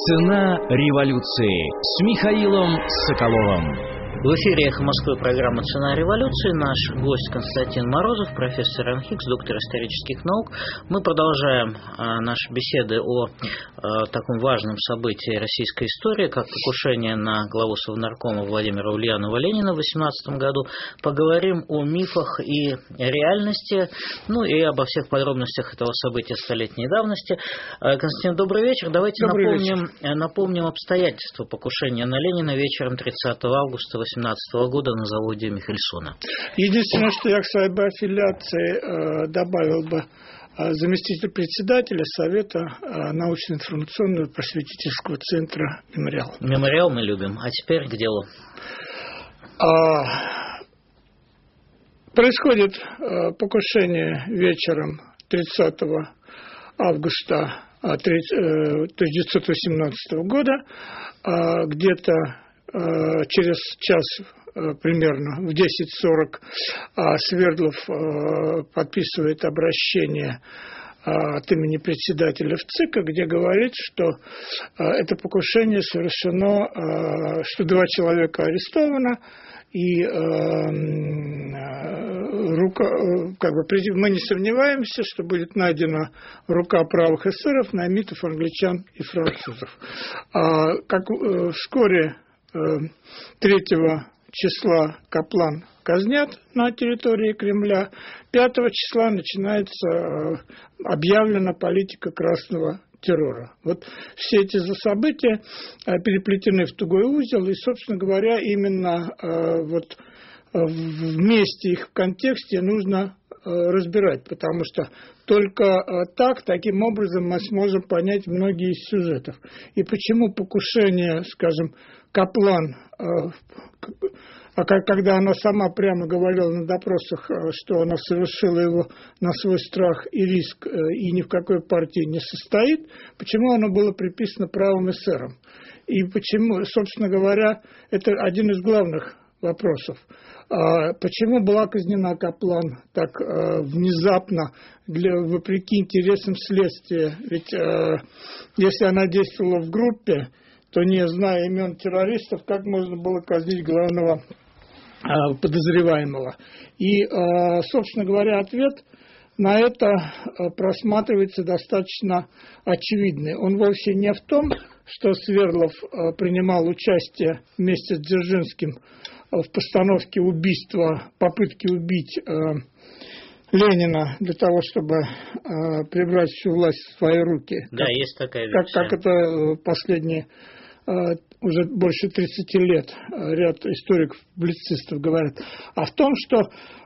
Цена революции с Михаилом Соколовым. В эфире «Эхо Москвы» программа «Цена революции». Наш гость Константин Морозов, профессор РАНХИКС, доктор исторических наук. Мы продолжаем наши беседы о таком важном событии российской истории, как покушение на главу Совнаркома Владимира Ульянова-Ленина в 18 году. Поговорим о мифах и реальности, ну и обо всех подробностях этого события столетней давности. Константин, добрый вечер. Давайте напомним обстоятельства покушения на Ленина вечером 30 августа 2018 года на заводе Михельсона. Единственное, что я к своей аффилиации добавил бы заместитель председателя Совета научно-информационного просветительского центра «Мемориал». «Мемориал» мы любим. А теперь к делу. Происходит покушение вечером 30 августа 1918 года. Где-то через час примерно в 10:40 Свердлов подписывает обращение от имени председателя ВЦИКа, где говорит, что это покушение совершено, что 2 человека арестовано, и мы не сомневаемся, что будет найдена рука правых эсеров, наймитов, англичан и французов. Вскоре 3 числа Каплан казнят на территории Кремля. 5 числа начинается объявлена политика красного террора. Вот все эти события переплетены в тугой узел, и, собственно говоря, именно вот вместе их в контексте нужно разбирать, потому что только таким образом мы сможем понять многие из сюжетов. И почему покушение, скажем, Каплан, когда она сама прямо говорила на допросах, что она совершила его на свой страх и риск и ни в какой партии не состоит, почему оно было приписано правым эсерам? И почему, собственно говоря, это один из главных вопросов. Почему была казнена Каплан так внезапно, вопреки интересам следствия? Ведь если она действовала в группе, то, не зная имен террористов, как можно было казнить главного подозреваемого? И, собственно говоря, ответ на это просматривается достаточно очевидный. Он вовсе не в том, что Свердлов принимал участие вместе с Дзержинским в постановке попытки убить Ленина для того, чтобы прибрать всю власть в свои руки. Да, есть такая версия. Как это последние уже больше 30 лет ряд историков-публицистов говорят. А в том, что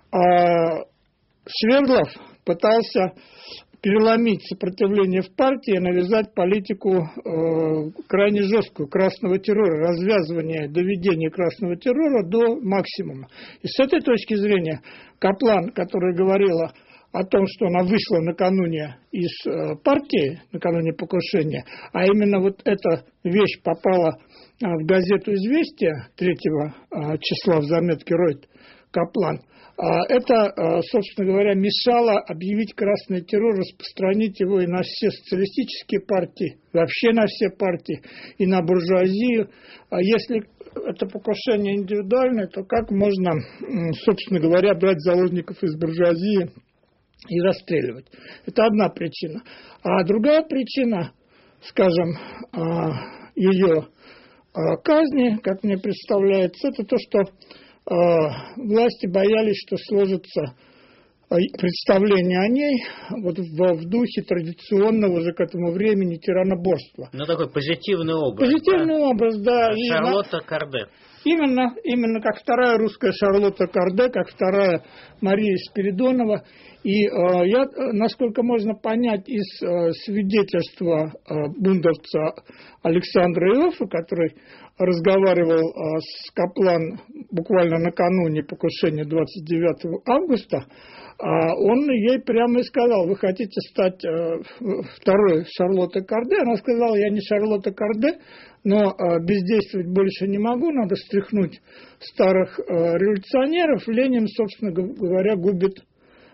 Свердлов пытался переломить сопротивление в партии и навязать политику крайне жесткую красного террора, развязывание, доведение красного террора до максимума. И с этой точки зрения Каплан, которая говорила о том, что она вышла накануне из партии, накануне покушения, а именно вот эта вещь попала в газету «Известия» 3 числа в заметке Ройт Каплан, это, собственно говоря, мешало объявить красный террор, распространить его и на все социалистические партии, вообще на все партии, и на буржуазию. А если это покушение индивидуальное, то как можно, собственно говоря, брать заложников из буржуазии и расстреливать? Это одна причина. А другая причина, скажем, ее казни, как мне представляется, это то, что власти боялись, что сложится представление о ней вот в духе традиционного уже к этому времени тираноборства. Ну, такой позитивный образ. Позитивный образ, да. Шарлотта Корде. Именно как вторая русская Шарлотта Корде, как вторая Мария Спиридонова. И я, насколько можно понять из свидетельства бундовца Александра Иоффе, который разговаривал с Каплан буквально накануне покушения 29 августа, он ей прямо и сказал: вы хотите стать второй Шарлоттой Корде? Она сказала: я не Шарлотта Корде, но бездействовать больше не могу, надо стряхнуть старых революционеров. Ленин, собственно говоря, губит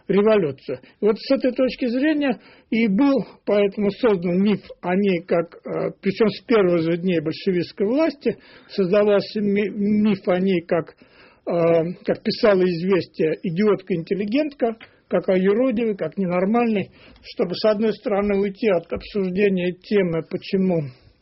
революцию. И вот с этой точки зрения и был поэтому создан миф о ней, причем с первых же дней большевистской власти, создавался миф о ней, как писала «Известия», идиотка-интеллигентка, как о юродивой, как ненормальной, чтобы, с одной стороны, уйти от обсуждения темы, почему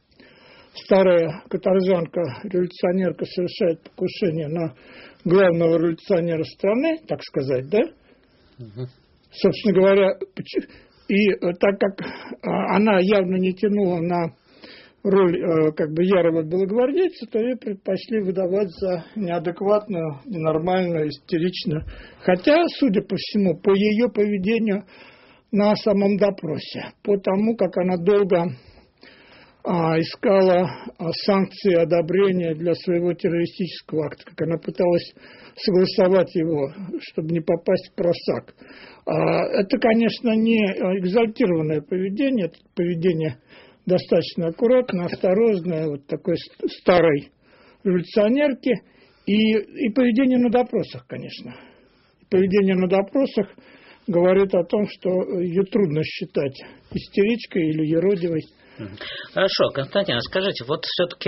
старая каторжанка, революционерка, совершает покушение на главного революционера страны, так сказать, да? Угу. Собственно говоря, и так как она явно не тянула на роль ярого белогвардейца, то ее предпочли выдавать за неадекватную, ненормальную, истеричную. Хотя, судя по всему, по ее поведению на самом допросе, по тому, как она долго искала санкции одобрения для своего террористического акта, как она пыталась согласовать его, чтобы не попасть в просак. Это, конечно, не экзальтированное поведение, это поведение достаточно аккуратно, осторожное, вот такой старой революционерки, и поведение на допросах, конечно. Поведение на допросах говорит о том, что ее трудно считать истеричкой или юродивой. Хорошо, Константин, скажите, вот все-таки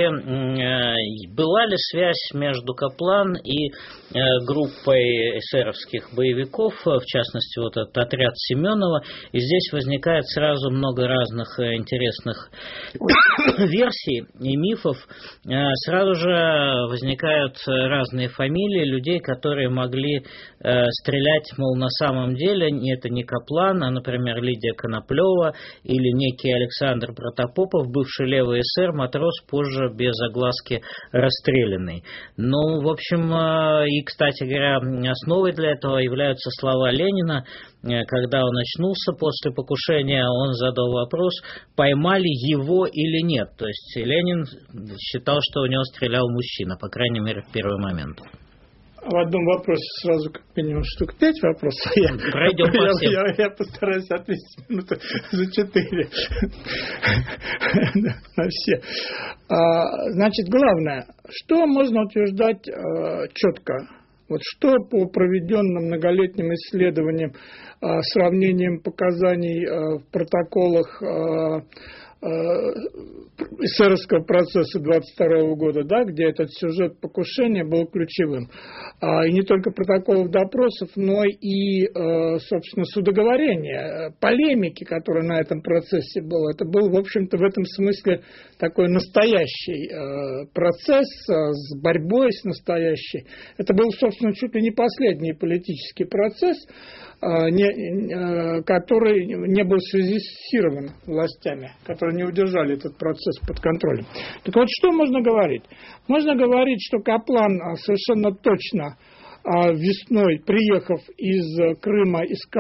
была ли связь между Каплан и группой эсеровских боевиков, в частности, вот этот отряд Семенова, и здесь возникает сразу много разных интересных версий и мифов, сразу же возникают разные фамилии людей, которые могли стрелять, мол, на самом деле это не Каплан, а, например, Лидия Коноплева или некий Александр Протопопов, бывший левый эсер, матрос, позже без огласки расстрелянный. Ну, в общем, и, кстати говоря, основой для этого являются слова Ленина. Когда он очнулся после покушения, он задал вопрос, поймали его или нет. То есть Ленин считал, что у него стрелял мужчина, по крайней мере, в первый момент. В одном вопросе сразу как минимум штук 5 вопросов. Пройдем по всем. Я постараюсь ответить минуты за 4 на все. Значит, главное, что можно утверждать четко? Вот что по проведенным многолетним исследованиям, сравнением показаний в протоколах эсеровского процесса 22 года, да, где этот сюжет покушения был ключевым. И не только протоколов допросов, но и, собственно, судоговорения, полемики, которая на этом процессе была. Это был, в общем-то, в этом смысле такой настоящий процесс с борьбой с настоящей. Это был, собственно, чуть ли не последний политический процесс, который не был связифицирован властями, которые не удержали этот процесс под контролем. Так вот, что можно говорить? Можно говорить, что Каплан совершенно точно весной, приехав из Крыма,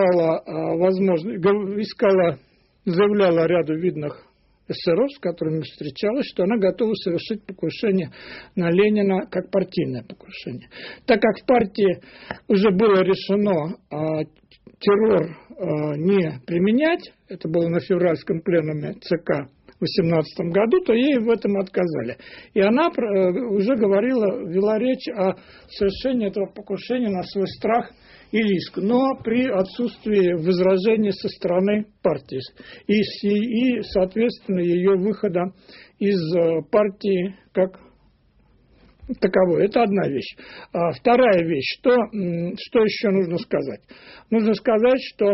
заявляла ряду видных эсеров, с которыми встречалась, что она готова совершить покушение на Ленина как партийное покушение. Так как в партии уже было решено террор не применять, это было на февральском пленуме ЦК в 2018 году, то ей в этом отказали. И она уже вела речь о совершении этого покушения на свой страх и риск, но при отсутствии возражений со стороны партии и соответственно, ее выхода из партии как таковой. Это одна вещь. Вторая вещь. Что еще нужно сказать? Нужно сказать, что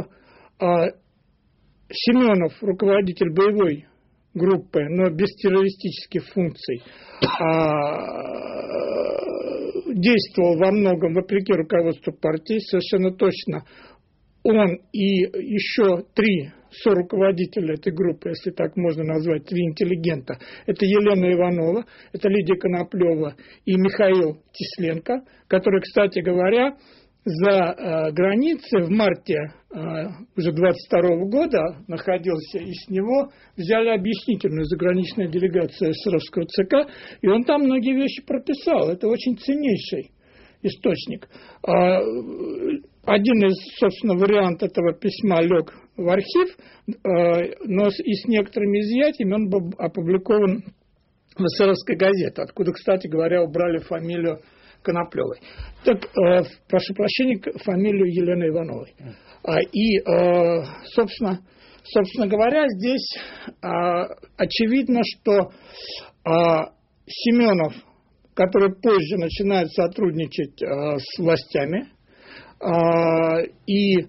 Семенов, руководитель боевой группы, но без террористических функций, действовал во многом вопреки руководству партии, совершенно точно. Он и еще 3 соруководителя этой группы, если так можно назвать, 3 интеллигента, это Елена Иванова, это Лидия Коноплева и Михаил Тесленко, который, кстати говоря, за границей в марте уже 22 года находился, и с него взяли объяснительную заграничную делегацию эсеровского ЦК, и он там многие вещи прописал. Это очень ценнейший источник. Один из, собственно, вариантов этого письма лег в архив, но и с некоторыми изъятиями он был опубликован в эсеровской газете, откуда, кстати говоря, убрали фамилию Коноплевой. Так, прошу прощения, фамилию Елены Ивановой. Собственно говоря, здесь очевидно, что Семенов, который позже начинает сотрудничать с властями, и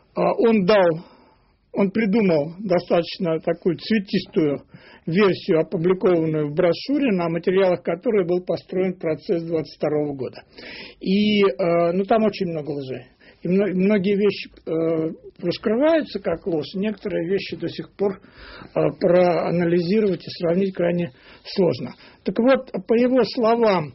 он придумал достаточно такую цветистую версию, опубликованную в брошюре, на материалах которой был построен процесс 22 года. И там очень много лжи. И многие вещи раскрываются как ложь, некоторые вещи до сих пор проанализировать и сравнить крайне сложно. Так вот, по его словам,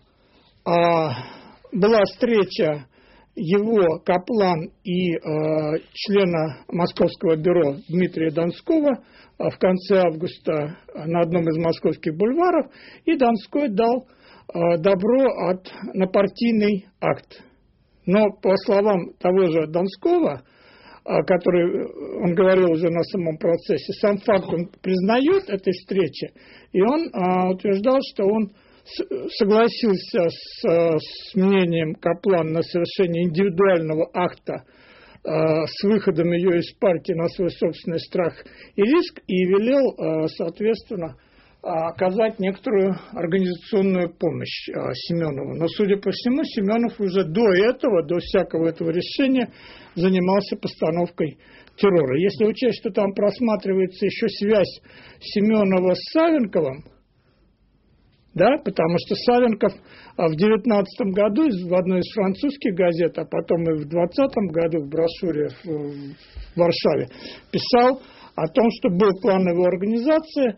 была встреча его, Каплан и члена Московского бюро Дмитрия Донского в конце августа на одном из московских бульваров, и Донской дал добро на партийный акт. Но, по словам того же Донского, который он говорил уже на самом процессе, сам факт он признает этой встречи, и он утверждал, что он согласился с мнением Каплан на совершение индивидуального акта с выходом ее из партии на свой собственный страх и риск, и велел, соответственно, оказать некоторую организационную помощь Семенову. Но, судя по всему, Семенов уже до всякого этого решения занимался постановкой террора. Если учесть, что там просматривается еще связь Семенова с Савенковым, да, потому что Савенков в 19 году в одной из французских газет, а потом и в 20 году в брошюре в Варшаве писал о том, что был план его организации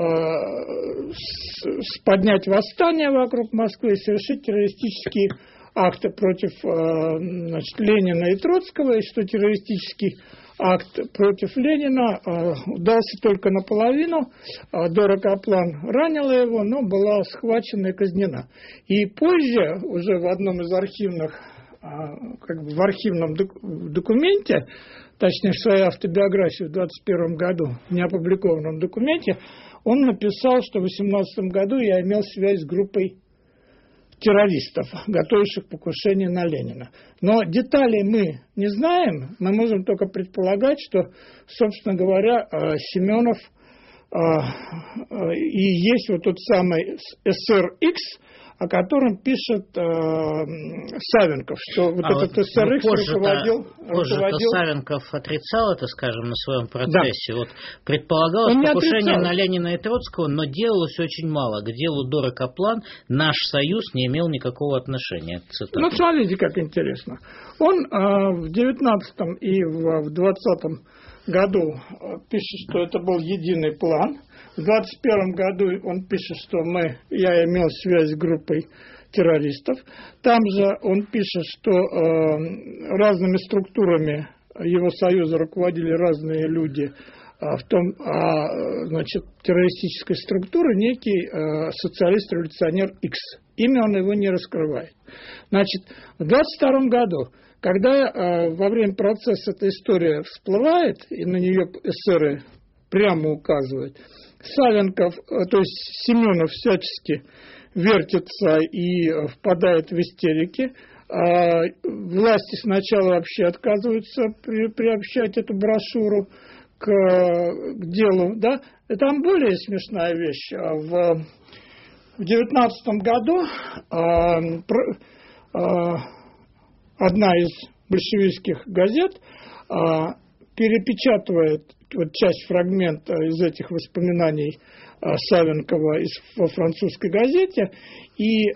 поднять восстание вокруг Москвы и совершить террористические акты против Ленина и Троцкого, и что террористический акт против Ленина удался только наполовину. Дора Каплан ранила его, но была схвачена и казнена. И позже, уже в одном из архивных, в архивном документе, точнее в своей автобиографии в 21 году, в неопубликованном документе, он написал, что в 18 году я имел связь с группой террористов, готовивших покушение на Ленина. Но деталей мы не знаем, мы можем только предполагать, что, собственно говоря, Семенов и есть вот тот самый СРХ, о котором пишет Савенков, что вот этот СРХ руководил... Позже-то Савенков отрицал это, скажем, на своем процессе. Да. Вот предполагалось покушение на Ленина и Троцкого, но делалось очень мало. К делу Доры Каплан наш союз не имел никакого отношения. Цитата. Ну, смотрите, как интересно. Он в 19-м и в 20-м году пишет, что это был единый план. В 21 году он пишет, что я имел связь с группой террористов. Там же он пишет, что разными структурами его союза руководили разные люди, в том, террористической структуры некий социалист-революционер X. Имя он его не раскрывает. Значит, в 22 году, когда во время процесса эта история всплывает, и на нее эсеры прямо указывают, Савенков, то есть Семенов всячески вертится и впадает в истерики. Власти сначала вообще отказываются приобщать эту брошюру к делу. Да? И там более смешная вещь. В 19 году одна из большевистских газет перепечатывает часть фрагмента из этих воспоминаний Савенкова во французской газете и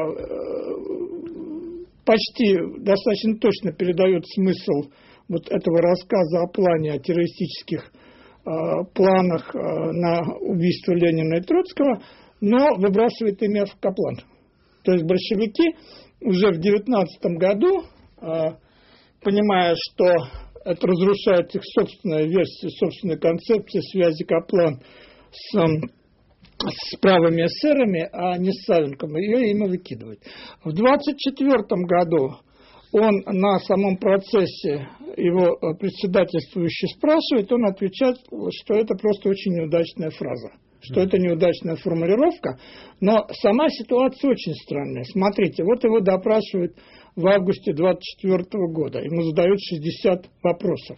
почти достаточно точно передает смысл вот этого рассказа о плане, о террористических планах на убийство Ленина и Троцкого, но выбрасывает имя в Каплан. То есть большевики уже в 19 году, понимая, что это разрушает их собственная версия, собственная концепция связи Каплан с правыми эсерами, а не с Савенковым, ее имя выкидывает. В 24 году он на самом процессе, его председательствующий спрашивает, он отвечает, что это просто очень неудачная фраза. что это неудачная формулировка, но сама ситуация очень странная. Смотрите, вот его допрашивают в августе 24 года, ему задают 60 вопросов.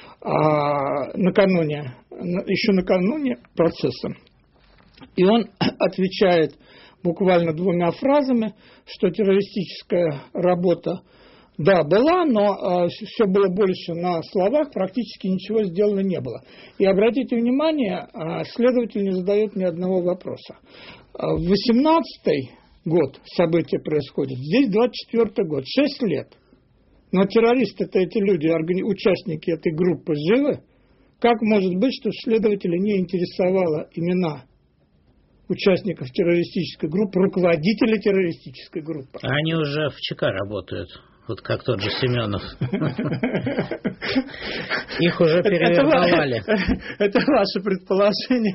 Еще накануне процесса. И он отвечает буквально 2 фразами, что террористическая работа, да, была, но все было больше на словах, практически ничего сделано не было. И обратите внимание, следователь не задает ни одного вопроса. В 18-й год события происходят, здесь 24-й год, 6 лет. Но террористы-то эти люди, участники этой группы живы? Как может быть, что следователя не интересовало имена участников террористической группы, руководителей террористической группы? Они уже в ЧК работают, вот как тот же Семенов. Их уже перевербовали. Это ваше предположение.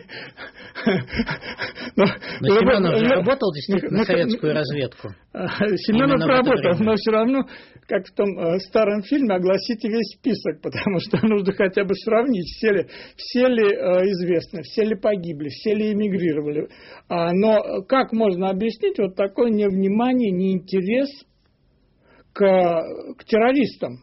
Но Семенов же работал действительно на советскую разведку. Семенов работал, но все равно, как в том старом фильме, огласите весь список, потому что нужно хотя бы сравнить, все ли известны, все ли погибли, все ли эмигрировали. Но как можно объяснить вот такое невнимание, неинтерес к террористам,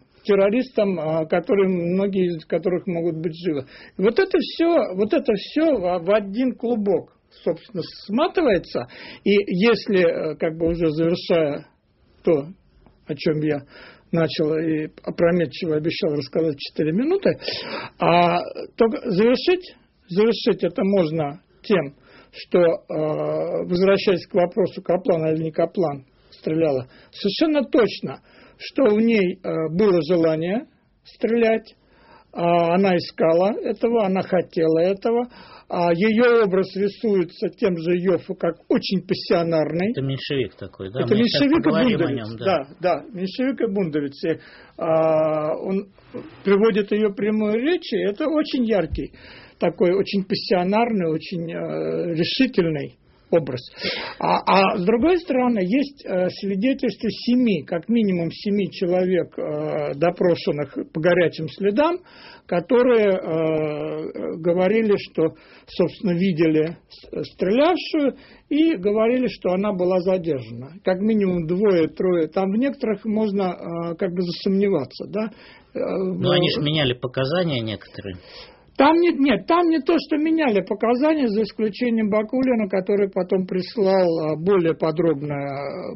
многие из которых могут быть живы. Вот это все в один клубок, собственно, сматывается. И если, как бы уже завершая то, о чем я начал и опрометчиво обещал рассказать 4 минуты, то завершить это можно тем, что, возвращаясь к вопросу, Каплан или не Каплан стреляла, совершенно точно, что в ней было желание стрелять, она искала этого, она хотела этого, ее образ рисуется тем же Йоффе как очень пассионарный. Это меньшевик такой, да? Это меньшевик и бундовец. Нем, да, меньшевик и бундовец. И, он приводит ее прямую речь, и это очень яркий, такой очень пассионарный, очень решительный образ. А с другой стороны, есть свидетельства 7, как минимум 7 человек, допрошенных по горячим следам, которые говорили, что, собственно, видели стрелявшую и говорили, что она была задержана. Как минимум 2-3. Там в некоторых можно как бы засомневаться. Да? Но они же меняли показания некоторые. Там не то, что меняли показания, за исключением Бакулина, который потом прислал более подробное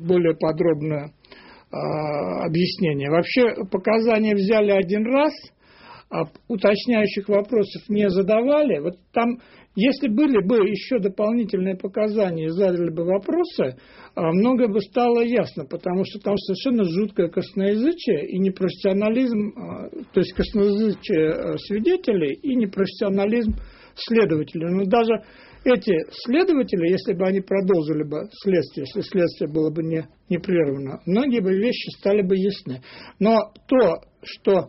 объяснение. Вообще показания взяли один раз, уточняющих вопросов не задавали. Вот там, если были бы еще дополнительные показания и задали бы вопросы, многое бы стало ясно, потому что там совершенно жуткое косноязычие и непрофессионализм, то есть косноязычие свидетелей и непрофессионализм следователей. Но даже эти следователи, если бы они продолжили бы следствие, если следствие было бы не прервано, многие бы вещи стали бы ясны. Но то, что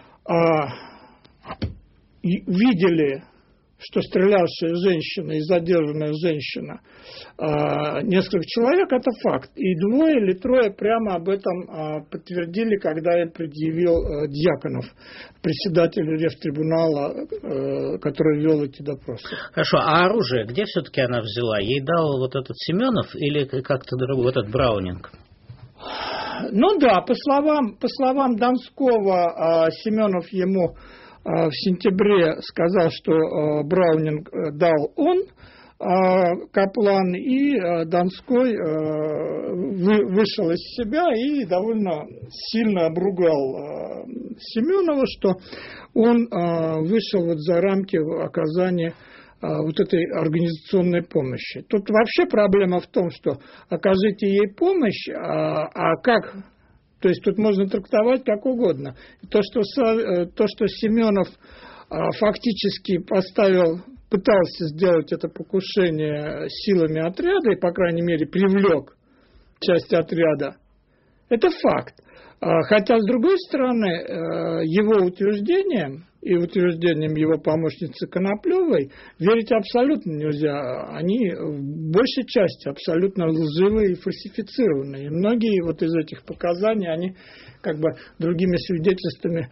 видели, что стрелявшая женщина и задержанная женщина несколько человек, это факт. И 2 или 3 прямо об этом подтвердили, когда я предъявил Дьяконов, председатель ревтрибунала, который вел эти допросы. Хорошо, а оружие где все-таки она взяла? Ей дал вот этот Семенов или как-то другой, вот этот Браунинг? Ну да, по словам Донского, Семенов ему в сентябре сказал, что Браунинг дал он, Каплан, и Донской вышел из себя и довольно сильно обругал Семенова, что он вышел вот за рамки оказания вот этой организационной помощи. Тут вообще проблема в том, что окажите ей помощь, а как... То есть тут можно трактовать как угодно. То, что Семенов фактически пытался сделать это покушение силами отряда и, по крайней мере, привлек часть отряда, это факт. Хотя, с другой стороны, его утверждением и утверждением его помощницы Коноплевой верить абсолютно нельзя. Они в большей части абсолютно лживые и фальсифицированные. И многие вот из этих показаний, они как бы другими свидетельствами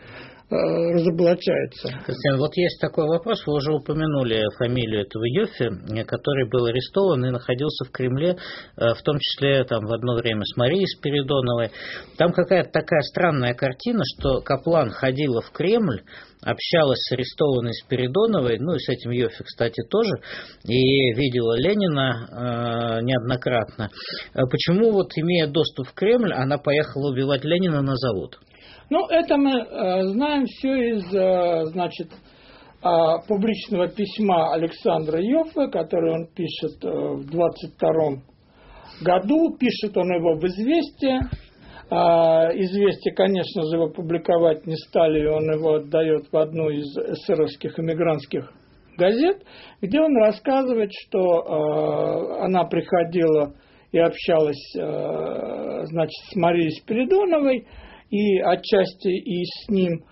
разоблачается. Константин, вот есть такой вопрос, вы уже упомянули фамилию этого Йоффе, который был арестован и находился в Кремле, в том числе там, в одно время с Марией Спиридоновой. Там какая-то такая странная картина, что Каплан ходила в Кремль, общалась с арестованной Спиридоновой, ну и с этим Йоффе, кстати, тоже, и видела Ленина неоднократно. Почему вот, имея доступ в Кремль, она поехала убивать Ленина на завод? Ну, это мы знаем все из, значит, публичного письма Александра Йоффе, который он пишет в 22 году. Пишет он его в «Известия». «Известия», конечно же, его публиковать не стали, и он его отдает в одну из эсеровских эмигрантских газет, где он рассказывает, что она приходила и общалась, значит, с Марией Спиридоновой, и отчасти и с ним,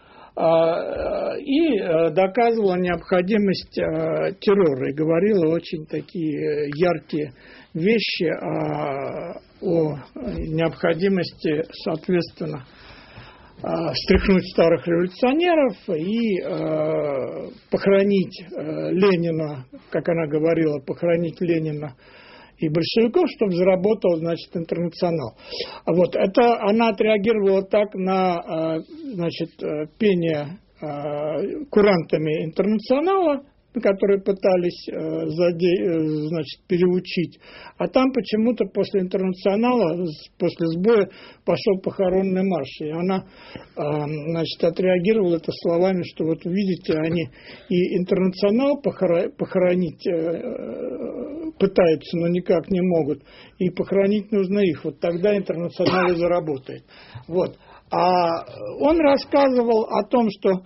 и доказывала необходимость террора, и говорила очень такие яркие вещи о необходимости, соответственно, стряхнуть старых революционеров и похоронить Ленина, как она говорила, похоронить Ленина и большевиков, чтобы заработал, значит, интернационал. Вот, это она отреагировала так на, значит, пение курантами интернационала, которые пытались, значит, переучить. А там почему-то после интернационала, после сбоя, пошел похоронный марш. И она, значит, отреагировала это словами, что вот видите, они и интернационал похоронить пытаются, но никак не могут. И похоронить нужно их. Вот тогда интернационал и заработает. Вот. А он рассказывал о том, что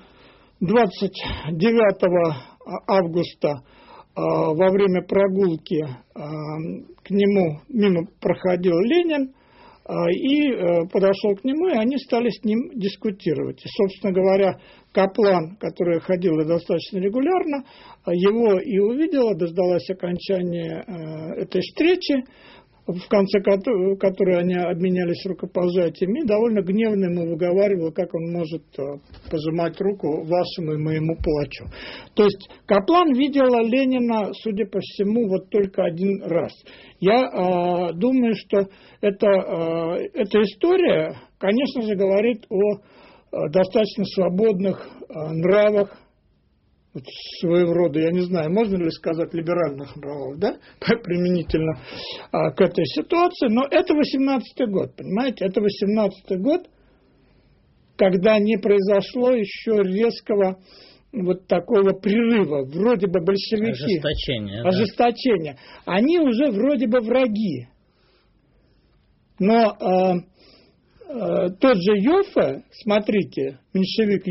29 августа во время прогулки к нему мимо проходил Ленин и подошел к нему, и они стали с ним дискутировать. И, собственно говоря, Каплан, которая ходила достаточно регулярно, его и увидела, дождалась окончания этой встречи, в конце которой они обменялись рукопожатиями, и довольно гневно ему выговаривал, как он может пожимать руку вашему и моему палачу. То есть Каплан видела Ленина, судя по всему, вот только один раз. Я думаю, что эта история, конечно же, говорит о достаточно свободных нравах, вот своего рода, я не знаю, можно ли сказать либеральных нравов, да, применительно к этой ситуации, но это 18-й год, понимаете, это 18-й год, когда не произошло еще резкого вот такого прерыва, вроде бы большевики... Ожесточения. Да. Они уже вроде бы враги, но... тот же Йоффе, смотрите, меньшевик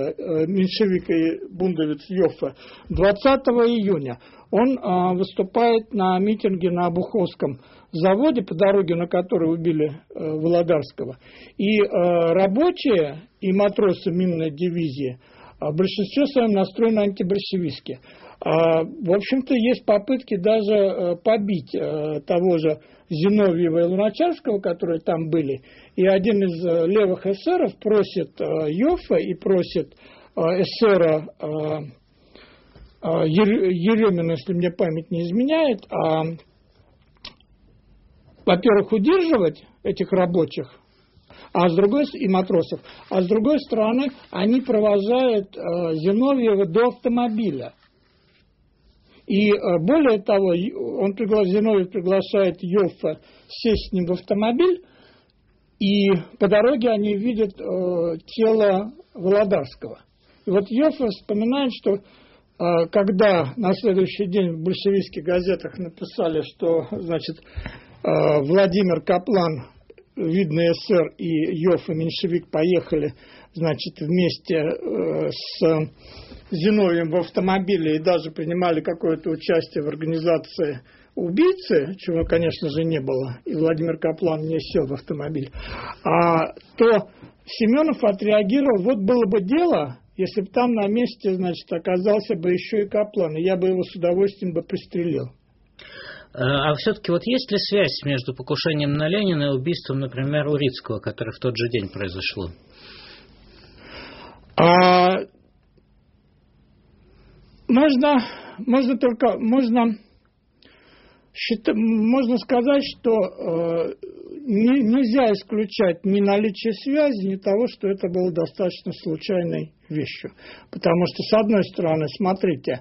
и бундовец Йоффе, 20 июня он выступает на митинге на Обуховском заводе, по дороге, на которой убили Володарского. И рабочие и матросы минной дивизии в большинстве своем настроены антибольшевистски. В общем-то, есть попытки даже побить того же Зиновьева и Луначарского, которые там были. И один из левых эсеров просит Йоффе и просит эсера Еремина, если мне память не изменяет, во-первых, удерживать этих рабочих, и матросов, а с другой стороны, они провожают Зиновьева до автомобиля. И более того, Зиновьев приглашает Йоффе сесть с ним в автомобиль, и по дороге они видят тело Володарского. И вот Йоффе вспоминает, что когда на следующий день в большевистских газетах написали, что, значит, Владимир Каплан, видный эсер, и Йоффе, меньшевик, поехали, значит, вместе с Зиновьевым в автомобиле и даже принимали какое-то участие в организации убийцы, чего, конечно же, не было, и Владимир Каплан не сел в автомобиль, то Семенов отреагировал: вот было бы дело, если бы там на месте, значит, оказался бы еще и Каплан, и я бы его с удовольствием бы пристрелил. А все-таки вот есть ли связь между покушением на Ленина и убийством, например, Урицкого, которое в тот же день произошло? Можно сказать, что нельзя исключать ни наличие связи, ни того, что это было достаточно случайной вещью. Потому что, с одной стороны, смотрите,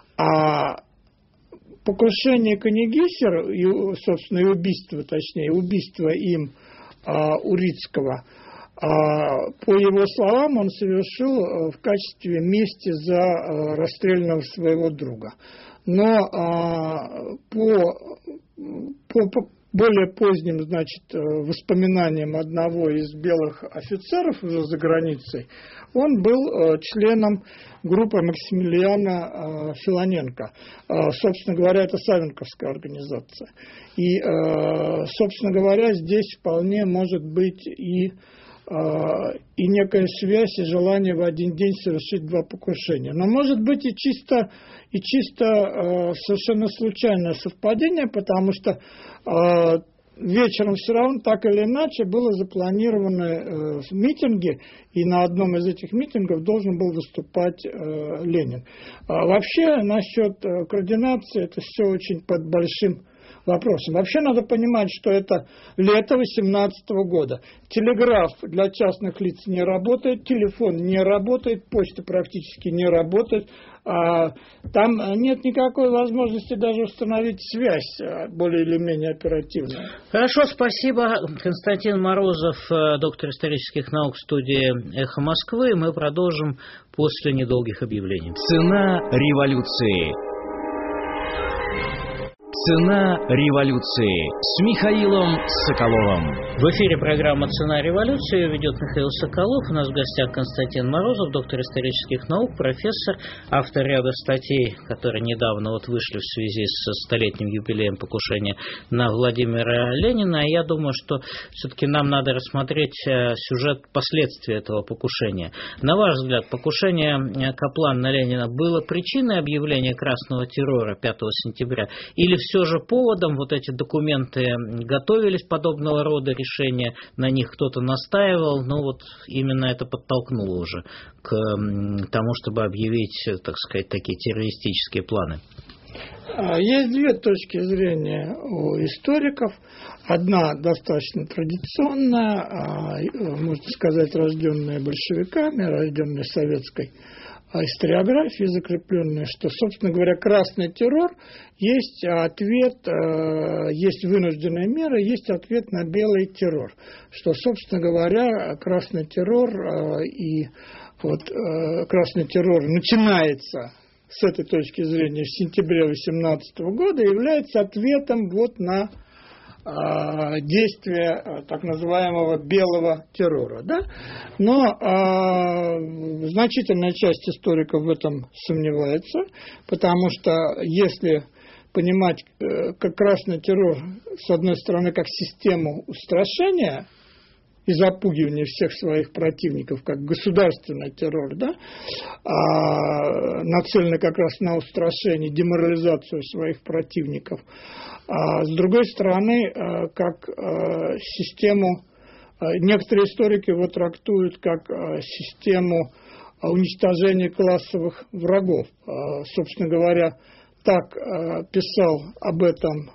покушение Канегисера, и, собственно, и убийство им Урицкого, по его словам, он совершил в качестве мести за расстрелянного своего друга. Но по более поздним, воспоминаниям одного из белых офицеров уже за границей, он был членом группы Максимилиана Филоненко. Собственно говоря, это Савенковская организация. И, собственно говоря, здесь вполне может быть и некая связь, и желание в один день совершить два покушения. Но может быть и чисто совершенно случайное совпадение, потому что вечером все равно так или иначе было запланированы митинги, и на одном из этих митингов должен был выступать Ленин. Вообще насчет координации это все очень под большим вопросом. Вообще надо понимать, что это лето 2018 года. Телеграф для частных лиц не работает, телефон не работает, почта практически не работает. Там нет никакой возможности даже установить связь более или менее оперативную. Хорошо, спасибо. Константин Морозов, доктор исторических наук в студии «Эхо Москвы». Мы продолжим после недолгих объявлений. Цена революции. Цена революции с Михаилом Соколовым. В эфире программа «Цена революции», ведет Михаил Соколов. У нас в гостях Константин Морозов, доктор исторических наук, профессор, автор ряда статей, которые недавно вышли в связи с столетним юбилеем покушения на Владимира Ленина. И я думаю, что все-таки нам надо рассмотреть сюжет последствий этого покушения. На ваш взгляд, покушение Каплан на Ленина было причиной объявления красного террора 5 сентября? Или все же поводом эти документы готовились, подобного рода решения, на них кто-то настаивал, но именно это подтолкнуло уже к тому, чтобы объявить, так сказать, такие террористические планы? Есть две точки зрения у историков. Одна достаточно традиционная, можно сказать, рожденная большевиками, рожденная советской историографии, закрепленная, что, собственно говоря, красный террор есть ответ, есть вынужденная мера, есть ответ на белый террор. Что, собственно говоря, красный террор красный террор начинается с этой точки зрения в сентябре 2018 года, является ответом на действия так называемого белого террора. Да? Но значительная часть историков в этом сомневается, потому что если понимать как красный террор, с одной стороны, как систему устрашения и запугивания всех своих противников, как государственный террор, да, нацеленный как раз на устрашение, деморализацию своих противников, а с другой стороны, как систему, некоторые историки его трактуют как систему уничтожения классовых врагов. Собственно говоря, так писал об этом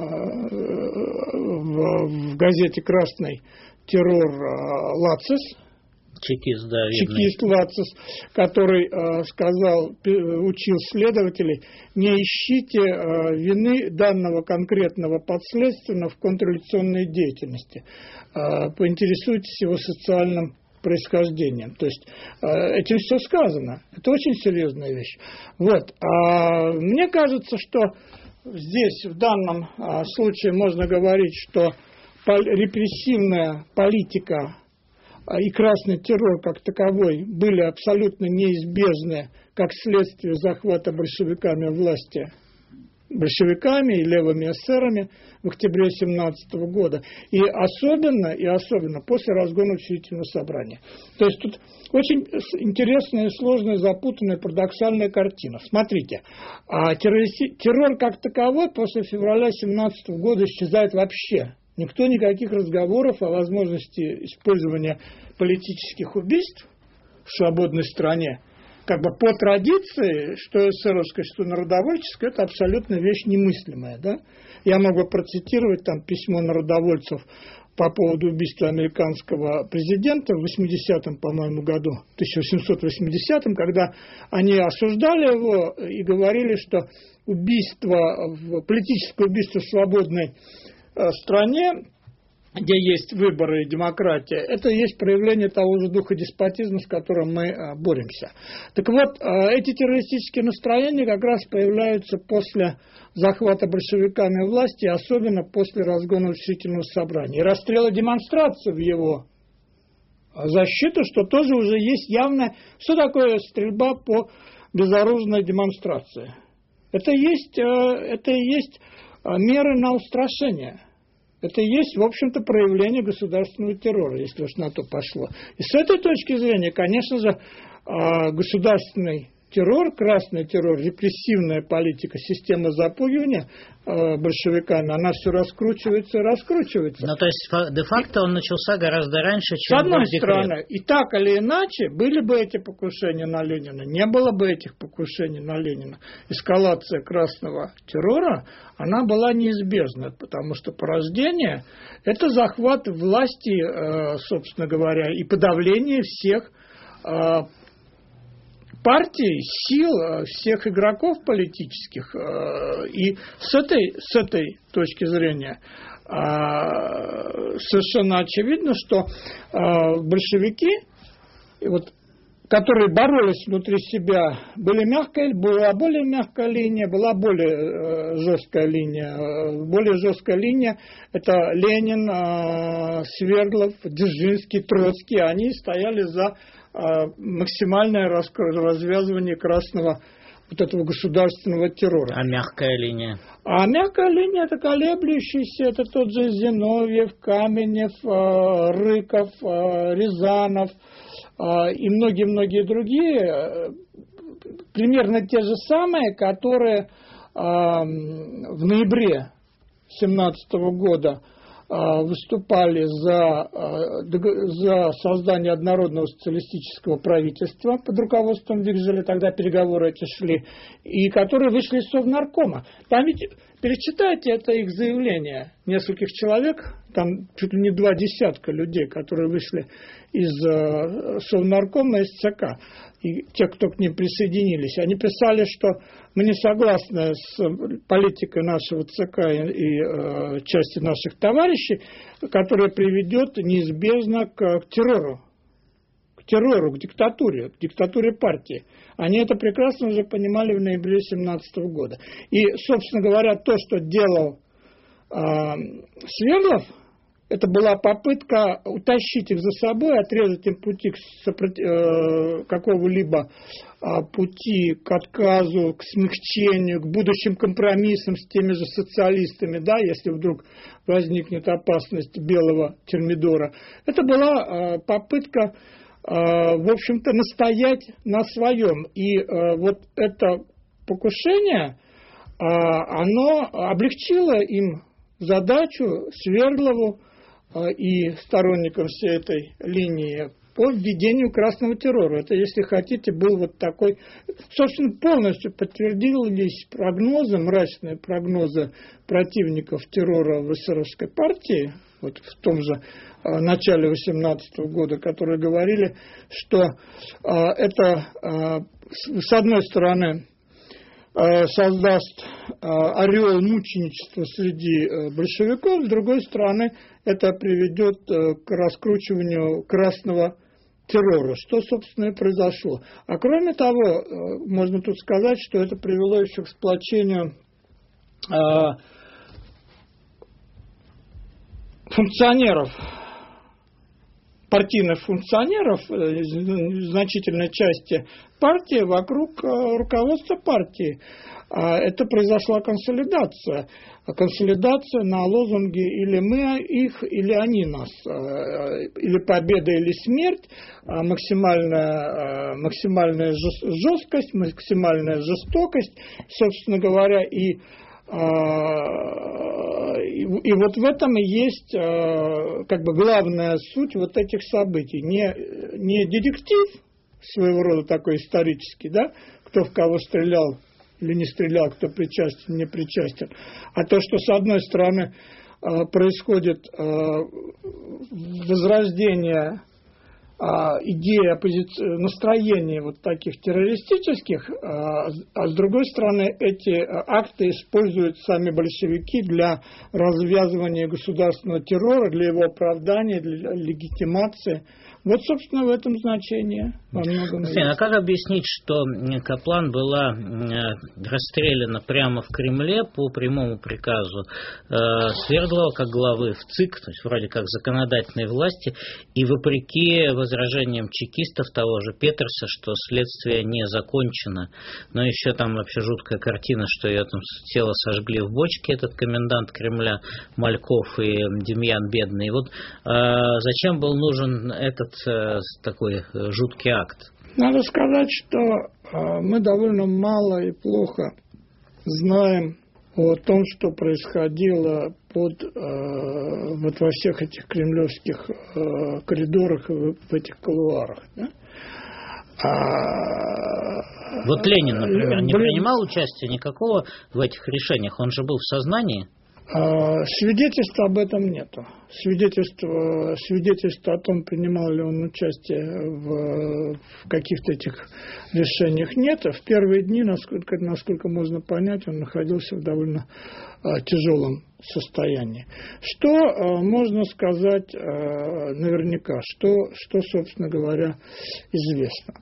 в газете «Красный террор» Лацис. Чекист, да, чекист Лацис, который учил следователей: не ищите вины данного конкретного подследственного в контрреволюционной деятельности, поинтересуйтесь его социальным происхождением. То есть этим все сказано. Это очень серьезная вещь. Мне кажется, что здесь в данном случае можно говорить, что репрессивная политика и красный террор как таковой были абсолютно неизбежны как следствие захвата большевиками власти, большевиками и левыми эсерами в октябре 1917 года. И особенно после разгона учредительного собрания. То есть тут очень интересная, сложная, запутанная, парадоксальная картина. Смотрите, террор как таковой после февраля 1917 года исчезает вообще. Никто никаких разговоров о возможности использования политических убийств в свободной стране как бы по традиции, что эсеровское, что народовольческое, это абсолютно вещь немыслимая. Да? Я могу процитировать там письмо народовольцев по поводу убийства американского президента в 80-м, по-моему, году, 1880-м, когда они осуждали его и говорили, что политическое убийство в свободной стране, где есть выборы и демократия, это и есть проявление того же духа деспотизма, с которым мы боремся. Так вот, эти террористические настроения как раз появляются после захвата большевиками власти, особенно после разгона учредительного собрания. И расстрела демонстрации в его защиту, что тоже уже есть явно... Что такое стрельба по безоружной демонстрации? Это и есть меры на устрашение. Это и есть, в общем-то, проявление государственного террора, если уж на то пошло. И с этой точки зрения, конечно же, государственный террор, красный террор, репрессивная политика, система запугивания большевиками, она все раскручивается и раскручивается. Ну, то есть, де-факто он начался гораздо раньше, чем... С одной стороны, и так или иначе, были бы эти покушения на Ленина, не было бы этих покушений на Ленина. Эскалация красного террора, она была неизбежна, потому что порождение – это захват власти, собственно говоря, и подавление всех партий, сил, всех игроков политических. И с этой точки зрения совершенно очевидно, что большевики, которые боролись внутри себя, была более мягкая линия, была более жесткая линия. Более жесткая линия – это Ленин, Свердлов, Дзержинский, Троцкий. Они стояли за максимальное развязывание красного этого государственного террора. А мягкая линия? А мягкая линия – это колеблющийся, это тот же Зиновьев, Каменев, Рыков, Рязанов и многие-многие другие, примерно те же самые, которые в ноябре 2017 года выступали за создание однородного социалистического правительства под руководством Вигзеля, тогда переговоры эти шли, и которые вышли из Совнаркома. Там ведь, перечитайте это их заявление, нескольких человек, там чуть ли не 20 людей, которые вышли из Совнаркома, из ЦК, и те, кто к ним присоединились, они писали, что мы не согласны с политикой нашего ЦК и части наших товарищей, которая приведет неизбежно к террору, к диктатуре партии. Они это прекрасно уже понимали в ноябре 2017 года. И, собственно говоря, то, что делал Свердлов, это была попытка утащить их за собой, отрезать им пути какого-либо пути к отказу, к смягчению, к будущим компромиссам с теми же социалистами, да, если вдруг возникнет опасность белого термидора. Это была попытка, в общем-то, настоять на своем. И вот это покушение, оно облегчило им задачу, Свердлову и сторонникам всей этой линии, по введению красного террора. Это, если хотите, был вот такой... Собственно, полностью подтвердились прогнозы, мрачные прогнозы противников террора в эсеровской партии, вот в том же начале 2018 года, которые говорили, что это, с одной стороны, создаст ореол мученичества среди большевиков, с другой стороны, это приведет к раскручиванию красного террора, что, собственно, и произошло. А кроме того, можно тут сказать, что это привело еще к сплочению функционеров, партийных функционеров, значительной части партии вокруг руководства партии. Это произошла консолидация. Консолидация на лозунге «или мы их, или они нас», или победа, или смерть, максимальная жесткость, максимальная жестокость, собственно говоря, и вот в этом и есть как бы главная суть вот этих событий. Не детектив своего рода такой исторический, да, кто в кого стрелял или не стрелял, кто причастен, не причастен. А то, что с одной стороны происходит возрождение идеи настроений вот таких террористических, а с другой стороны эти акты используют сами большевики для развязывания государственного террора, для его оправдания, для легитимации. Вот, собственно, в этом значении во многом. А как объяснить, что Каплан была расстреляна прямо в Кремле по прямому приказу Свердлова как главы в ЦИК, то есть вроде как законодательной власти, и вопреки возражениям чекистов того же Петерса, что следствие не закончено, но еще там вообще жуткая картина, что ее там тело сожгли в бочке, этот комендант Кремля Мальков и Демьян Бедный. И вот зачем был нужен этот такой жуткий акт? Надо сказать, что мы довольно мало и плохо знаем о том, что происходило вот во всех этих кремлевских коридорах и в этих кулуарах. Да? Вот Ленин, например, не принимал участия никакого в этих решениях, он же был в сознании. Свидетельств об этом нету. Свидетельства о том, принимал ли он участие в каких-то этих решениях, нет. В первые дни, насколько можно понять, он находился в довольно тяжелом состоянии. Что можно сказать наверняка, что, собственно говоря, известно.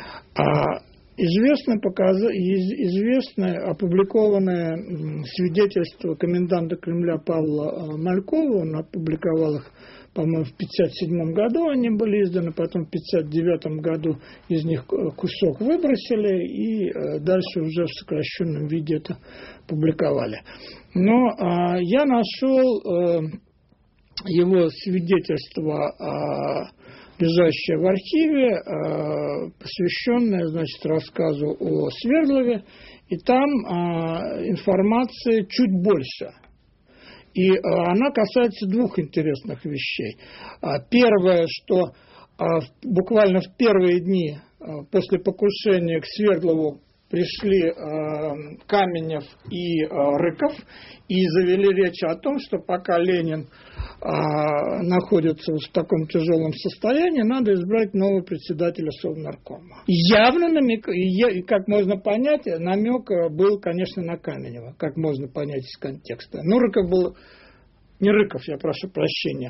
Известно опубликованное свидетельство коменданта Кремля Павла Малькова. Он опубликовал их, по-моему, в 1957 году они были изданы, потом в 1959 году из них кусок выбросили и дальше уже в сокращенном виде это публиковали. Но я нашел его свидетельство, лежащее в архиве, посвященное, значит, рассказу о Свердлове, и там информации чуть больше. И она касается двух интересных вещей. Первое, что буквально в первые дни после покушения к Свердлову пришли Каменев и Рыков и завели речь о том, что пока Ленин находится в таком тяжелом состоянии, надо избрать нового председателя Совнаркома. Явно намек, и как можно понять, намек был, конечно, на Каменева, как можно понять из контекста. Но Рыков был, не Рыков, я прошу прощения,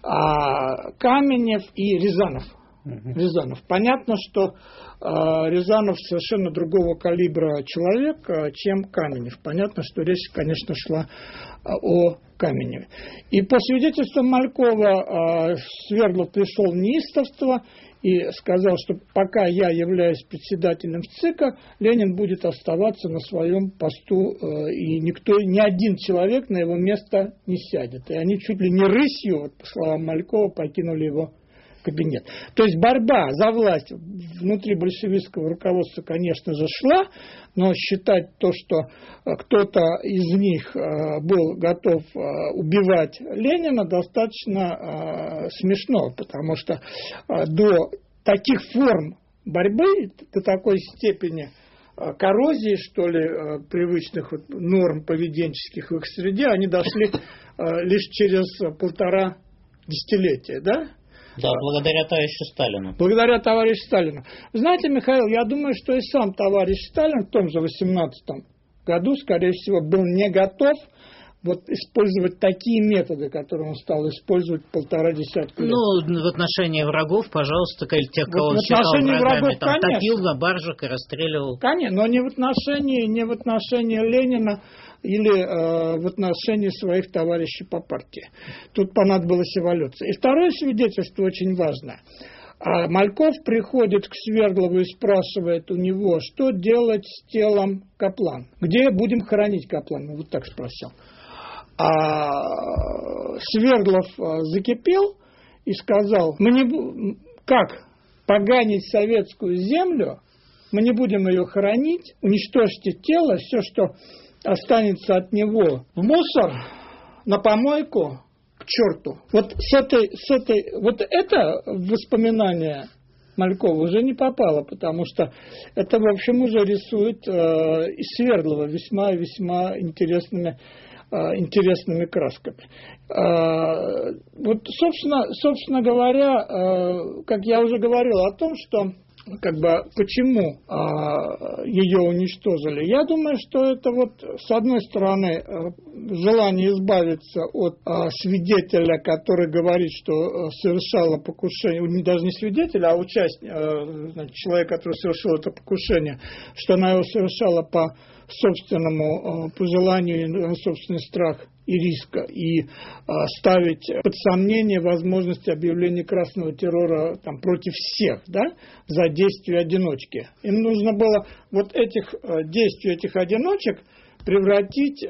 а Каменев и Рязанов. Рязанов. Понятно, что Рязанов совершенно другого калибра человек, чем Каменев. Понятно, что речь, конечно, шла о Каменеве. И по свидетельству Малькова Свердлов пришел в неистовство и сказал, что пока я являюсь председателем ЦИКа, Ленин будет оставаться на своем посту, и ни один человек на его место не сядет. И они чуть ли не рысью, вот, по словам Малькова, покинули его кабинет. То есть борьба за власть внутри большевистского руководства, конечно же, шла, но считать то, что кто-то из них был готов убивать Ленина, достаточно смешно, потому что до таких форм борьбы, до такой степени коррозии, что ли, привычных норм поведенческих в их среде, они дошли лишь через 1,5 десятилетия, да? Да, благодаря товарищу Сталину. Благодаря товарищу Сталину. Знаете, Михаил, я думаю, что и сам товарищ Сталин в том же 18 году, скорее всего, был не готов использовать такие методы, которые он стал использовать 1,5 десятка лет. Ну, в отношении врагов, пожалуйста, тех, кого он считал врагами, там, топил на баржах и расстреливал. Конечно, но не в отношении Ленина или в отношении своих товарищей по партии. Тут понадобилась эволюция. И второе свидетельство очень важное. Мальков приходит к Свердлову и спрашивает у него, что делать с телом Каплан. Где будем хоронить Каплана? Вот так спросил. Свердлов закипел и сказал, как поганить советскую землю, мы не будем ее хоронить, уничтожьте тело, все, что останется от него в мусор, на помойку, к черту. Вот это воспоминание Малькова уже не попало, потому что это, в общем, уже рисует из Свердлова весьма интересными красками. Вот, собственно говоря, как я уже говорил о том, что почему ее уничтожили. Я думаю, что это вот, с одной стороны, желание избавиться от свидетеля, который говорит, что совершала покушение, даже не свидетеля, а человек, который совершил это покушение, что она его совершала по собственному пожеланию, на собственный страх и риска, и ставить под сомнение возможность объявления красного террора против всех, за действия одиночки. Им нужно было вот действия этих одиночек превратить,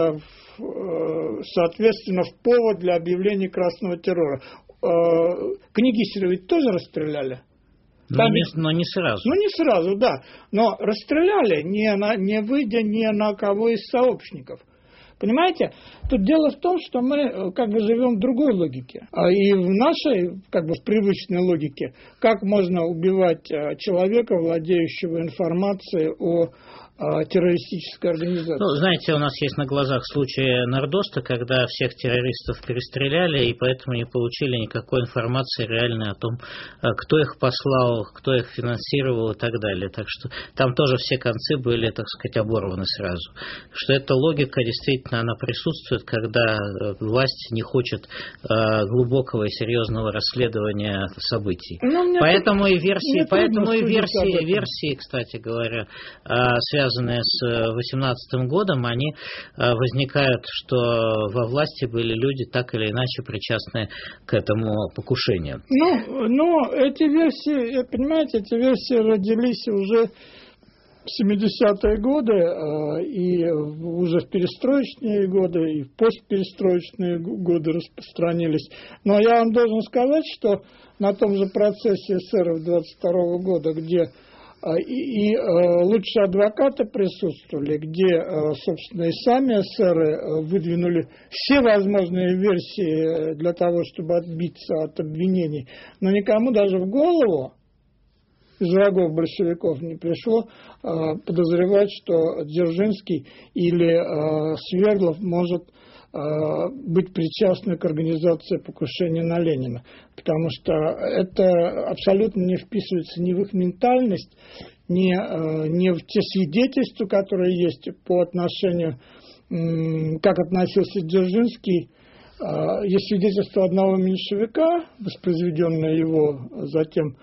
соответственно, в повод для объявления красного террора. Княгисева ведь тоже расстреляли? Но не сразу. Не сразу, да. Но расстреляли, не выйдя ни на кого из сообщников. Понимаете? Тут дело в том, что мы живем в другой логике. И в нашей, в привычной логике, как можно убивать человека, владеющего информацией о террористической организации. Знаете, у нас есть на глазах случай Нордоста, когда всех террористов перестреляли, и поэтому не получили никакой информации реальной о том, кто их послал, кто их финансировал и так далее. Так что там тоже все концы были, так сказать, оборваны сразу. Что эта логика действительно, она присутствует, когда власть не хочет глубокого и серьезного расследования событий. Поэтому и версии, кстати говоря, связанные с 2018 годом, они возникают, что во власти были люди, так или иначе причастные к этому покушению. Эти версии, понимаете, родились уже в 70-е годы, и уже в перестроечные годы, и в постперестроечные годы распространились. Но я вам должен сказать, что на том же процессе эсеров 22 года, где и лучшие адвокаты присутствовали, где, собственно, и сами эсеры выдвинули все возможные версии для того, чтобы отбиться от обвинений. Но никому даже в голову из врагов большевиков не пришло подозревать, что Дзержинский или Свердлов может быть причастны к организации покушения на Ленина, потому что это абсолютно не вписывается ни в их ментальность, ни в те свидетельства, которые есть по отношению, как относился Дзержинский. Есть свидетельство одного меньшевика, воспроизведенное его затем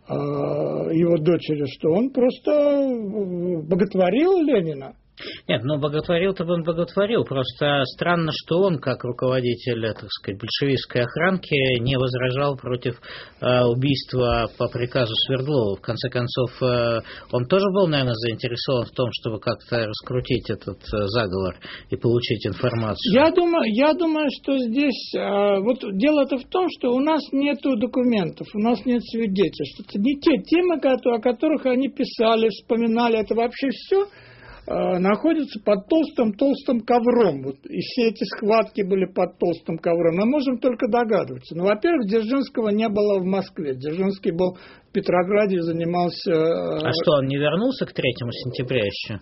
его дочерью, что он просто боготворил Ленина. Нет, боготворил-то он боготворил. Просто странно, что он, как руководитель, так сказать, большевистской охранки, не возражал против убийства по приказу Свердлова. В конце концов, он тоже был, наверное, заинтересован в том, чтобы как-то раскрутить этот заговор и получить информацию. Я думаю, что здесь... Вот дело-то в том, что у нас нет документов, у нас нет свидетельств. Это не те темы, о которых они писали, вспоминали. Это вообще все находится под толстым ковром. И все эти схватки были под толстым ковром. Мы можем только догадываться. Во-первых, Дзержинского не было в Москве. Дзержинский был в Петрограде и занимался... А что, он не вернулся к 3 сентября еще?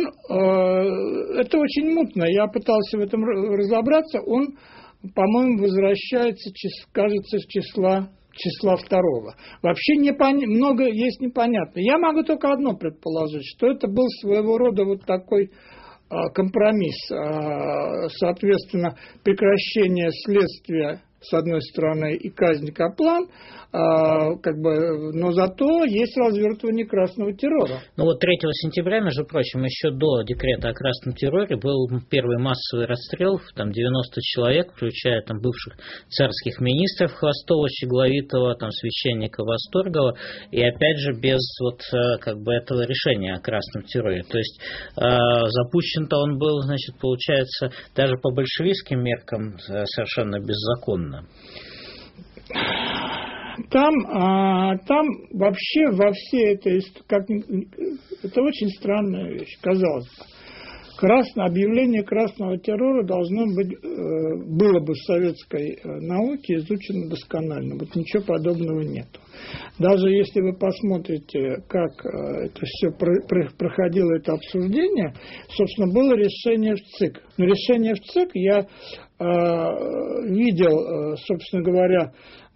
Это очень мутно. Я пытался в этом разобраться. Он, по-моему, возвращается, кажется, с числа 2. Вообще много есть непонятно. Я могу только одно предположить, что это был своего рода такой компромисс. Соответственно, прекращение следствия, с одной стороны, и казнь Каплан, но зато есть развертывание красного террора. 3 сентября, между прочим, еще до декрета о красном терроре был первый массовый расстрел, 90 человек, включая бывших царских министров Хвостова, Щегловитова, священника Восторгова, и опять же без этого решения о красном терроре. То есть запущен-то он был, получается, даже по большевистским меркам совершенно беззаконно. Там вообще во всей этой... Это очень странная вещь, казалось бы. Объявление красного террора должно быть, было бы в советской науке изучено досконально. Вот ничего подобного нету. Даже если вы посмотрите, как это все проходило, это обсуждение, собственно, было решение в ЦИК. Но решение в ЦИК я видел, собственно говоря,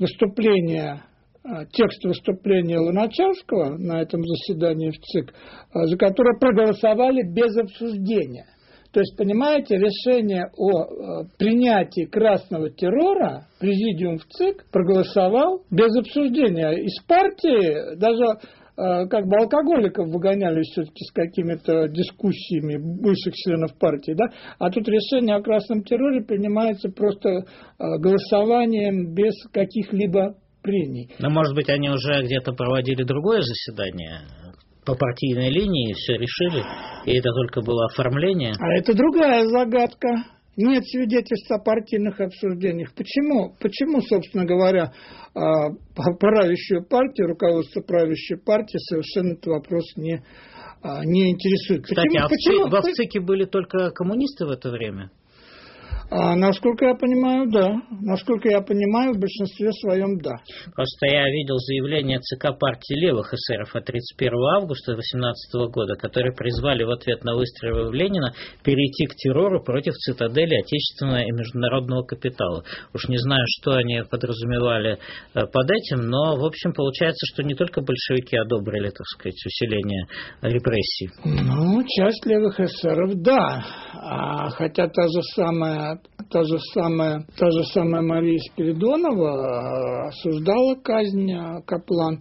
текст выступления Луначарского на этом заседании в ЦИК, за которое проголосовали без обсуждения. То есть, понимаете, решение о принятии красного террора президиум в ЦИК проголосовал без обсуждения. Из партии даже как бы алкоголиков выгоняли все-таки с какими-то дискуссиями бывших членов партии, да? А тут решение о красном терроре принимается просто голосованием без каких-либо прений. Но, может быть, они уже где-то проводили другое заседание по партийной линии, все решили, и это только было оформление? А это другая загадка. Нет свидетельств о партийных обсуждениях. Почему, собственно говоря, правящую партию, руководство правящей партии совершенно этот вопрос не интересует? Кстати, в ЦИКе были только коммунисты в это время? Насколько я понимаю, да. Насколько я понимаю, в большинстве своем, да. Просто я видел заявление ЦК партии левых эсеров от 31 августа 2018 года, которые призвали в ответ на выстрелы в Ленина перейти к террору против цитадели отечественного и международного капитала. Уж не знаю, что они подразумевали под этим, но, в общем, получается, что не только большевики одобрили, так сказать, усиление репрессий. Ну, часть левых эсеров, да. Хотя та же самая Мария Спиридонова осуждала казнь Каплан.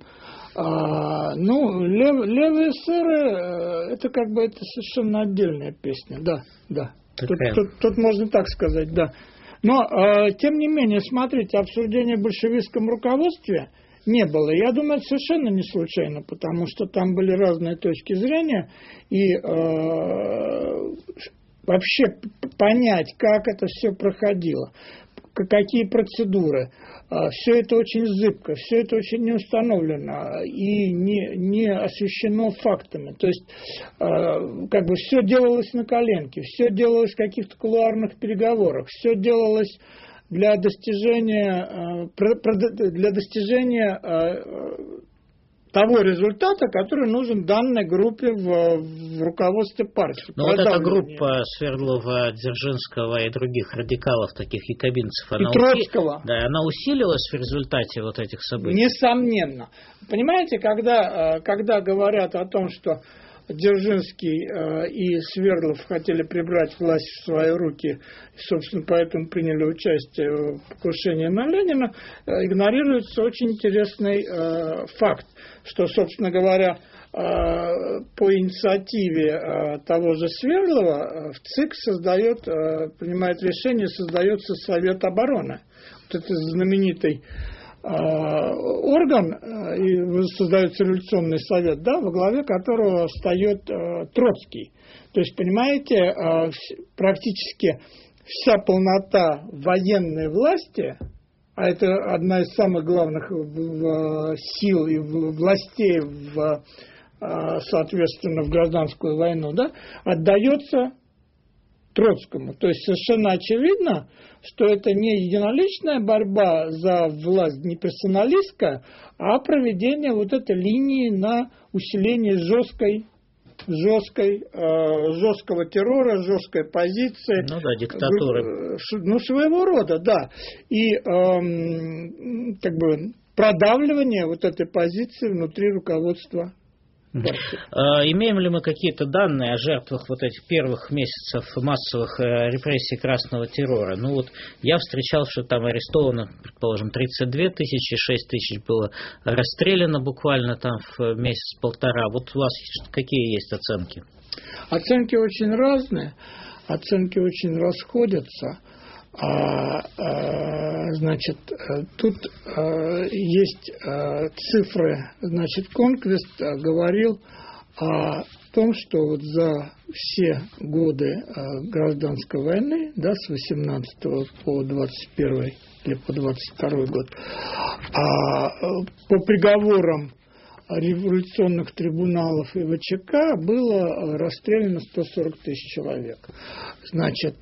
Левые эсеры, это как бы это совершенно отдельная песня, да. Тут можно так сказать, да. Но, тем не менее, смотрите, обсуждения в большевистском руководстве не было. Я думаю, это совершенно не случайно, потому что там были разные точки зрения, и вообще понять, как это все проходило, какие процедуры. Все это очень зыбко, все это очень не установлено и не освещено фактами. То есть, как бы все делалось на коленке, все делалось в каких-то кулуарных переговорах, все делалось для достижения того результата, который нужен данной группе в руководстве партии. Но вот эта группа Свердлова, Дзержинского и других радикалов, таких якобинцев, Троцкого. Она усилилась в результате вот этих событий? Несомненно. Понимаете, когда говорят о том, что Дзержинский и Свердлов хотели прибрать власть в свои руки, и, собственно, поэтому приняли участие в покушении на Ленина, игнорируется очень интересный факт, что, собственно говоря, по инициативе того же Свердлова в ЦИК принимает решение, создается Совет обороны. Вот это знаменитый орган, и создается революционный совет, да, во главе которого встает Троцкий. То есть, понимаете, практически вся полнота военной власти, а это одна из самых главных сил и властей соответственно, в гражданскую войну, да, отдается Троцкому. То есть совершенно очевидно, что это не единоличная борьба за власть, не персоналистская, а проведение вот этой линии на усиление жесткого террора, жесткой позиции. Диктатуры. Своего рода, да. И как бы продавливание вот этой позиции внутри руководства. Имеем ли мы какие-то данные о жертвах вот этих первых месяцев массовых репрессий красного террора? Я встречал, что там арестовано, предположим, 32 тысячи, 6 тысяч было расстреляно буквально там в месяц-полтора. Вот у вас какие есть оценки? Оценки очень разные, оценки очень расходятся. Значит, тут есть цифры. Значит, Конквест говорил о том, что вот за все годы гражданской войны, да, с 18 по 21 или по 22 год, по приговорам революционных трибуналов и ВЧК было расстреляно 140 тысяч человек. Значит,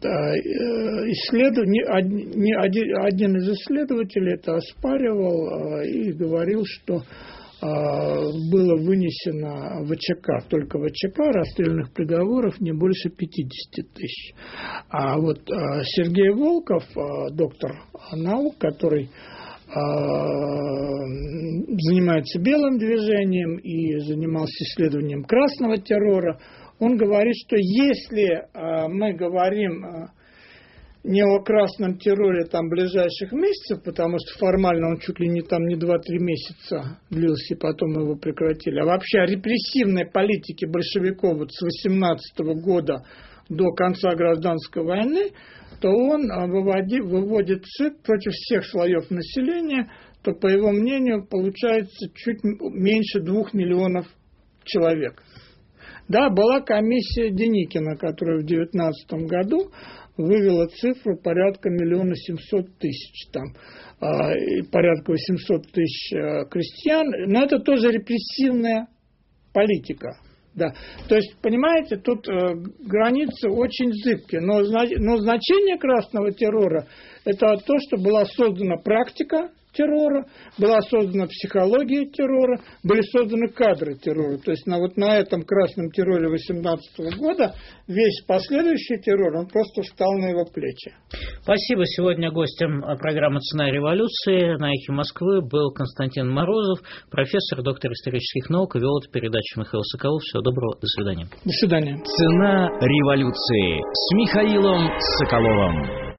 один из исследователей это оспаривал и говорил, что было вынесено ВЧК, только ВЧК, расстрельных приговоров не больше 50 тысяч. А вот Сергей Волков, доктор наук, который занимается белым движением и занимался исследованием красного террора, он говорит, что если мы говорим не о красном терроре там ближайших месяцев, потому что формально он чуть ли не 2-3 месяца длился, и потом его прекратили, а вообще о репрессивной политике большевиков вот с 18 года до конца гражданской войны, то он выводит ЦИК против всех слоев населения, то, по его мнению, получается чуть меньше 2 миллионов человек. Да, была комиссия Деникина, которая в 2019 году вывела цифру порядка 1 700 000, там, порядка 800 000 крестьян, но это тоже репрессивная политика. Да. То есть, понимаете, тут границы очень зыбкие, но значение красного террора – это то, что была создана практика террора, была создана психология террора, были созданы кадры террора. То есть на этом красном терроре 2018 года весь последующий террор, он просто встал на его плечи. Спасибо. Сегодня гостем программы «Цена революции» на «Эхе Москвы» был Константин Морозов, профессор, доктор исторических наук, и вел эту передачу Михаил Соколов. Всего доброго. До свидания. До свидания. «Цена революции» с Михаилом Соколовым.